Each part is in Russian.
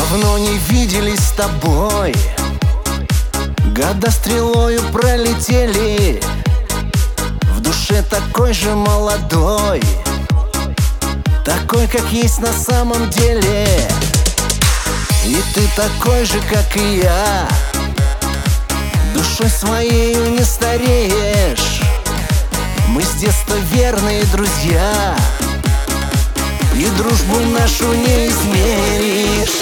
Давно не виделись с тобой, года стрелою пролетели. В душе такой же молодой, такой, как есть на самом деле. И ты такой же, как и я, душой своею не стареешь. Мы с детства верные друзья, и дружбу нашу не измеришь.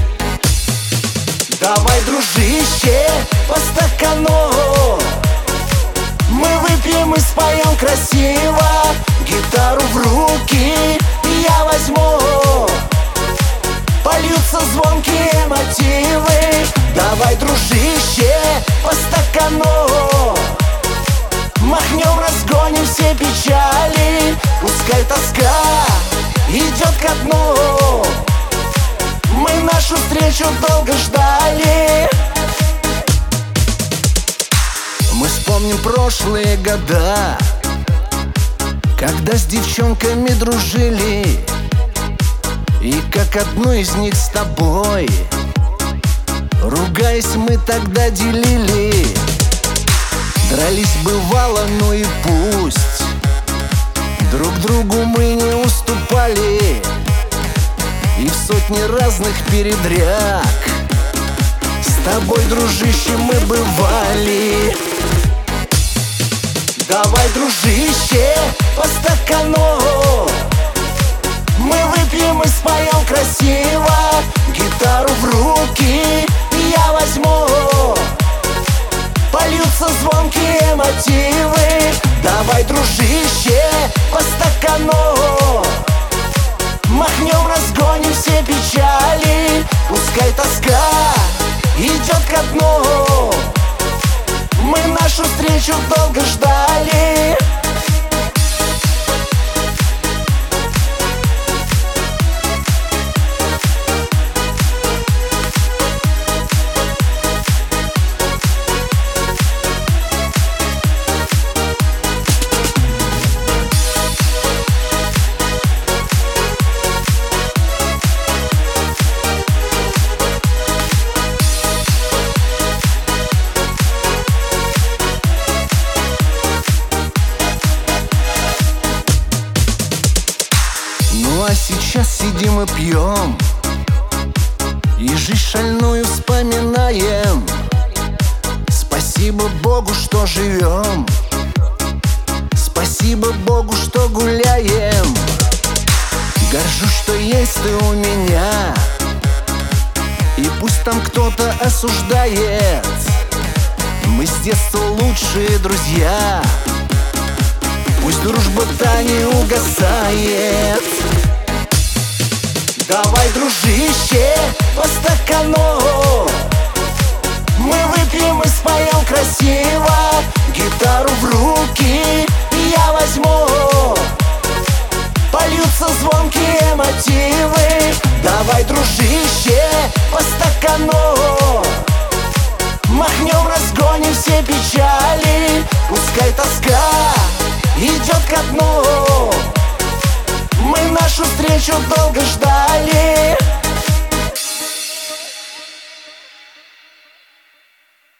Давай, дружище, по стакану, мы выпьем и споем красиво. Гитару в руки я возьму, польются звонкие мотивы. Давай, дружище, по стакану, махнем, разгоним все печали. Пускай тоска идет ко дну, мы нашу встречу долго ждали. Мы вспомним прошлые года, когда с девчонками дружили, и как одну из них с тобой, ругаясь, мы тогда делили. Дрались бывало, ну и пусть, друг другу мы не уступали, и в сотни разных передряг с тобой, дружище, мы бывали. Давай, дружище, по стакану, мы выпьем и споем красиво. Гитару в руки я возьму, польются звонкие мотивы. Давай, дружище, по стакану, махнем, разгоним все печали. Пускай тоска идет ко дну, мы нашу встречу долго ждали. Ну а сейчас сидим и пьем, и жизнь шальную вспоминаем. Спасибо Богу, что живем, спасибо Богу, что гуляем. Горжусь, что есть ты у меня, и пусть там кто-то осуждает, мы с детства лучшие друзья. Пусть дружба та не угасает. Давай, дружище, по стакану, мы выпьем и споем красиво. Гитару в руки я возьму, польются звонкие мотивы. Давай, дружище, по стакану, махнем, разгоним все печали. Пускай тоска идет ко дну, мы нашу встречу долго ждали.